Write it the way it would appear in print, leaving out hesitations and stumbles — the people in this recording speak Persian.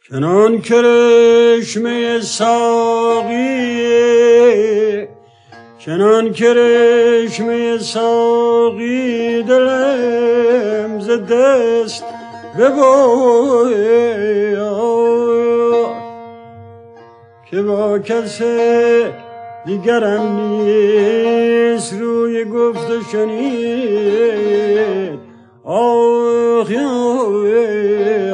چنان کرشمه ساقی چنان کرشمه ساقی دلم ز دست ببرد که با کس دیگرم نیست روی گفت و شنید آخ